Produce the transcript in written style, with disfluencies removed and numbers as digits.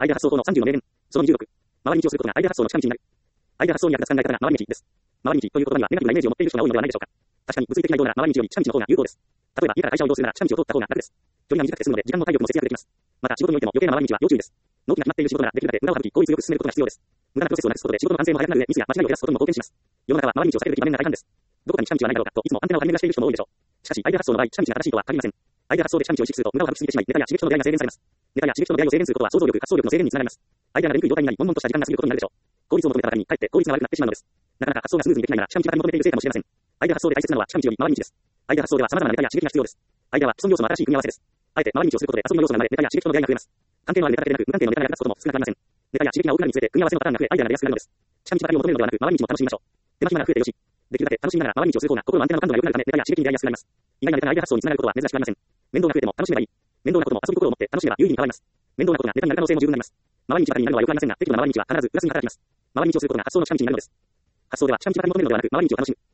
アイデア発想法の30の名言。その26。回り道をすることがアイデア発想の近道になる。アイデア発想に役立つ考え方が回り道です。回り道という言葉にはネガティブなイメージを持っている人が多いのではないでしょうか。確かに物理的な移動なら回り道より近道の方が有効です。例えば家から会社を移動するなら近道を通った方が楽です。距離が短くて済むので時間も体力も節約できます。また仕事においても余計な回り道は要注意です。納期が決まっている仕事ならできるだけ無駄を省き効率よく進めることが必要です。無駄なプロセスをなくすことで仕事の完成も早くなる上、ミスや間違いを減らすことにも貢献します。世の中は回り道を避けるべき場面が大半です。どこかに近道はないだろうかといつもアンテナを張り巡らしている人も多いでしょう。しかしアイデア発想の場合、近道が正しいとは限りません。アイデア発想で近道を意識すると無駄を省きすぎてしまい、ネタや刺激との出会いが制限されます。ネタや刺激との出会いを制限することは想像力、発想力の制限につながります。アイデアが出にくい状態になり、悶々とした時間が過ぎることになるでしょう。効率を求めたばかりにかえって効率が悪くなってしまうのです。なかなか発想がスムーズにできないなら近道ばかり求めているせいかもしれません。アイデア発想で大切なのは近道より回り道です。アイデア発想では様々なネタや刺激が必要です。アイデアは既存要素の新しい組み合わせです。あえて回り道をすることで遊びの要素が生まれ、ネタや刺激との出会いが増えます。関係のあるネタだけでなく、無関係のネタが役立つことも少なくありません。ネタや刺激が多くなるにつれて、組み合わせのパターンが増え、アイデアが出やすくなるのです。近道ばかりを求めるのではなく、回り道も楽しみましょう。手間暇が増えてよし。できるだけ楽しみながら回り道をする方が心のアンテナの感度が良くなるため、ネタや刺激に出会いやすくなります。意外なネタがアイデア発想につながることは珍しくありません。面倒が増えても楽しめばいい。面倒なことも遊び心を持って楽しめば有意義に変わります。面倒なことがネタになる可能性も十分になります。回り道ばかりになるのはよくありませんが、適度な回り道は必ずプラスに働きます。回り道をすることが発想の近道になるのです。発想では近道ばかり求めるのではなく、回り道を楽しむ。